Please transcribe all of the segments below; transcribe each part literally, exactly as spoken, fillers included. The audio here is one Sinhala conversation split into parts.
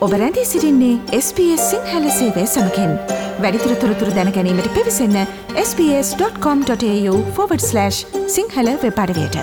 ඔබ රැඳී සිටින්නේ එස් බී එස් සිංහල සේවය සමගින්. වැඩිදුර තොරතුරු දැන ගැනීමට පිවිසන්න S B S dot com dot A U forward slash Sinhala වෙබ් අඩවියට.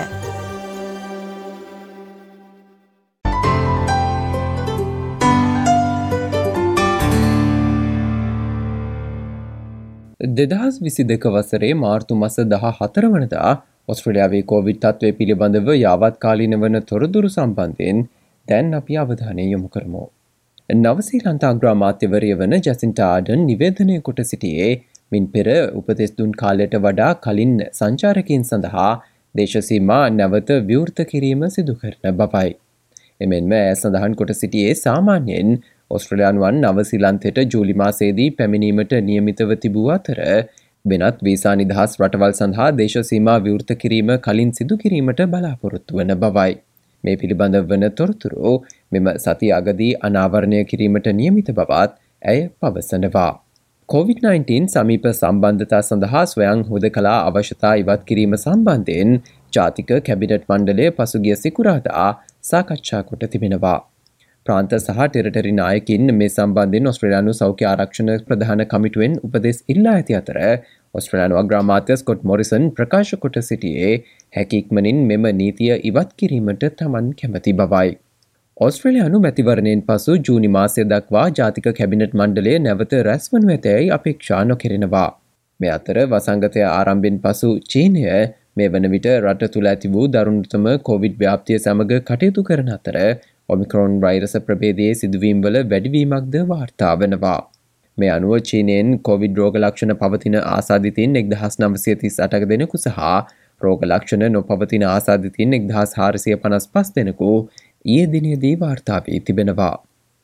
දෙදහස් විසි දෙක වසරේ මාර්තු මස දහ හතර වනදා ඔස්ට්‍රේලියාවේ කොවිඩ් තත්ත්වය පිළිබඳව යාවත්කාලීන වන තොරතුරු සම්බන්ධයෙන් දැන් අපි අවධානය යොමු කරමු. නවසීලන්ත අග්‍රාමාත්‍යවරිය වන ජැසින්ටා ආඩන් නිවේදනය කොට සිටියේ මින් පෙර උපදෙස් දුන් කාලයට වඩා කලින් සංචාරකයන් සඳහා දේශසීමා නැවත විවෘත කිරීම සිදු කරන බවයි. එමෙන්ම ඇය සඳහන් කොට සිටියේ සාමාන්‍යයෙන් ඔස්ට්‍රේලියානුවන් නවසීලන්තයට ජූලි මාසයේදී පැමිණීමට නියමිතව තිබූ අතර වෙනත් වීසා නිදහස් රටවල් සඳහා දේශසීමා විවෘත කිරීම කලින් සිදු කිරීමට බලාපොරොත්තු වන බවයි. මේ පිළිබඳ වන තොරතුරු මෙම සති අගදී අනාවරණය කිරීමට නියමිත බවත් ඇය පවසනවා. කොවිඩ් නයින්ටීන් සමීප සම්බන්ධතා සඳහා ස්වයං හුදකලා අවශ්‍යතා ඉවත් කිරීම සම්බන්ධයෙන් ජාතික කැබිනට් මණ්ඩලය පසුගිය සිකුරාදා සාකච්ඡා කොට තිබෙනවා. ප්‍රාන්ත සහ ටෙරටරි නායකින් මේ සම්බන්ධයෙන් ඔස්ට්‍රේලියානු සෞඛ්‍ය ආරක්ෂණ ප්‍රධාන කමිටුවෙන් උපදෙස් ඉල්ලා ඇති අතර ඔස්ට්‍රේලියානු අග්‍රාමාත්‍ය ස්කොට් මොරිසන් ප්‍රකාශ කොට සිටියේ හැකි ඉක්මනින් මෙම නීතිය ඉවත් කිරීමට තමන් කැමති බවයි. ඔස්ට්‍රේලියානු මැතිවරණයෙන් පසු ජූනි මාසය දක්වා ජාතික කැබිනට් මණ්ඩලය නැවත රැස්වනු ඇතැයි අපේක්ෂා නොකෙරෙනවා. මේ අතර වසංගතය ආරම්භයෙන් පසු චීනය මේ වන විට රට තුළ ඇති වූ දරුණුතම කොවිඩ් ව්‍යාප්තිය සමග කටයුතු කරන අතර ඔමික්‍රෝන් වෛරස ප්‍රභේදයේ සිදුවීම්වල වැඩිවීමක්ද වාර්තා වනවා. මේ අනුව චීනයෙන් කොවිඩ් රෝග ලක්ෂණ පවතින ආසාදිතයින් එක්දහස් නවසිය තිස් අටක දෙනෙකු සහ රෝග ලක්ෂණ නොපවතින ආසාදිතයින් එක්දහස් හාරසිය පනස් පස් දෙනෙකු ඊයේ දිනයේදී වාර්තා වී තිබෙනවා.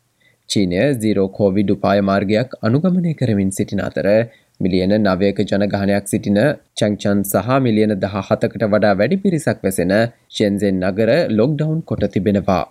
චීනය zero කොවිඩ් උපාය මාර්ගයක් අනුගමනය කරමින් සිටින අතර මිලියන නවයක ජනගහනයක් සිටින චැන්චන් සහ මිලියන දහ හතකට වඩා වැඩි පිරිසක් වැසෙන ෂෙන්සෙන් නගර ලොක්ඩවුන් කොට තිබෙනවා.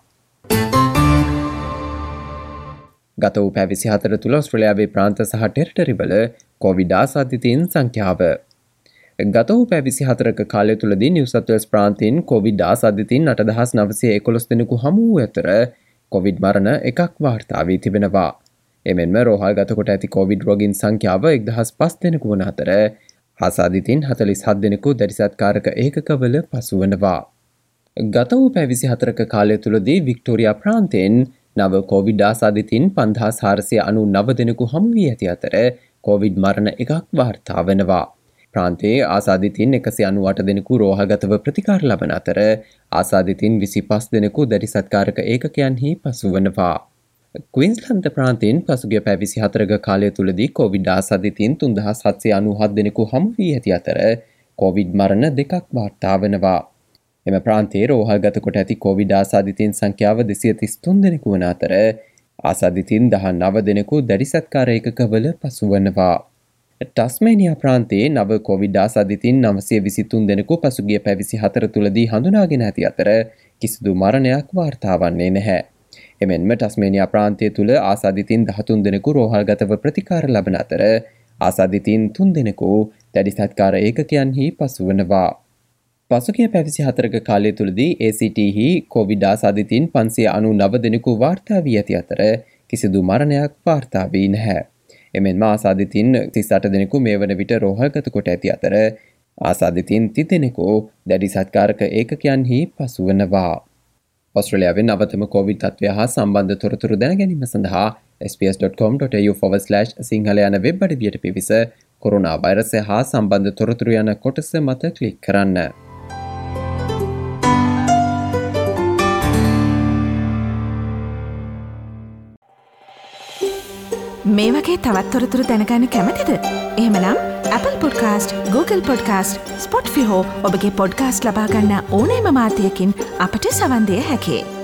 ගත වූ පැය විසිහතර තුළ ඔස්ට්‍රේලියාවේ ප්‍රාන්ත සහ ටෙරිටරිවල කොවිඩ් ආසාදිතයින් සංඛ්‍යාව. ගත වූ පැය විසිහතරක කාලය තුළදී නිව් සවුත් වේල්ස් ප්‍රාන්තයෙන් කොවිඩ් ආසාදිතයින් අටදහස් නවසිය එකොළොස් දෙනෙකු හමු වූ අතර කොවිඩ් මරණ එකක් වාර්තා වී තිබෙනවා. එමෙන්ම රෝහල්ගත කොට ඇති කොවිඩ් රෝගීන් සංඛ්‍යාව එක්දහස් පස් දෙනෙකු වන අතර ආසාදිතයින් හතළිස් හත් දෙනෙකු දැඩිසත්කාරක ඒකකවල පසු වනවා. ගත වූ පැය විසිහතරක කාලය තුළදී වික්ටෝරියා ප්‍රාන්තයෙන් නව කොවිඩ් ආසාදිතයින් පන්දහස් හාරසිය අනූ නව දෙනෙකු හමු වී ඇති අතර කොවිඩ් මරණ එකක් වාර්තා වනවා. ප්‍රාන්තයේ ආසාදිතයින් එකසිය අනූ අට දෙනෙකු රෝහල්ගතව ප්‍රතිකාර ලබන අතර ආසාදිතයින් විසිපස් දෙනෙකු දැඩිසත්කාරක ඒකකයන්හි පසු වනවා. ක්වීන්ස්ලන්ත ප්‍රාන්තයෙන් පසුගිය පැය විසිහතරක කාලය තුළදී කොවිඩ් ආසාදිතයින් තුන්දහස් හත්සිය අනූ හත් දෙනෙකු හමු වී ඇති අතර කොවිඩ් මරණ දෙකක් වාර්තා වනවා. එම ප්‍රාන්තයේ රෝහල්ගත කොට ඇති කොවිඩ් ආසාදිතයින් සංඛ්‍යාව දෙසිය තිස් තුන් දෙනෙකු වන අතර ආසාදිතයින් දහ නව දෙනෙකු දැඩිසත්කාර ඒකකවල පසු වනවා. ටස්මේනියා ප්‍රාන්තයේ නව කොවිඩ් ආසාදිතයින් නවසිය විසි තුන් දෙනෙකු පසුගිය පැය විසිහතර තුළදී හඳුනාගෙන ඇති අතර කිසිදු මරණයක් වාර්තා වන්නේ නැහැ. එමෙන්ම ටස්මේනියා ප්‍රාන්තය තුළ ආසාදිතයින් දහතුන් දෙනෙකු රෝහල්ගතව ප්‍රතිකාර ලබන අතර ආසාදිතයින් තුන් දෙනෙකු දැඩිසත්කාර ඒකකයන්හි පසු වනවා. පසුගිය පැය විසිහතරක කාලය තුළදී ඒ සී ටී හි කොවිඩ් ආසාදිතයින් පන්සිය අනූ නව දෙනෙකු වාර්තා වී ඇති අතර කිසිදු මරණයක් වාර්තා වී නැහැ. එමෙන්ම ආසාදිතයින් තිස් අට දෙනෙකු මේ වන විට රෝහල්ගත කොට ඇති අතර ආසාදිතයින් තිස් දෙනෙකු දැඩිසත්කාරක ඒකකයන්හි පසු වනවා. ඔස්ට්‍රේලියාවේ නවතම කොවිඩ් තත්ත්වය හා සම්බන්ධ තොරතුරු දැන ගැනීම සඳහා S B S dot com dot A U forward slash Sinhala යන වෙබ් අඩවියට පිවිස කොරෝනා වෛරසය හා සම්බන්ධ තොරතුරු යන කොටස මත ක්ලික් කරන්න. මේ වගේ තවත් තොරතුරු දැනගන්න කැමතිද? එහෙමනම් Apple Podcast, Google Podcast, Spotify හෝ ඔබගේ පොඩ්කාස්ට් ලබා ගන්න ඕනෑම මාධ්‍යයකින් අපට සවන් දෙන්න හැකියි.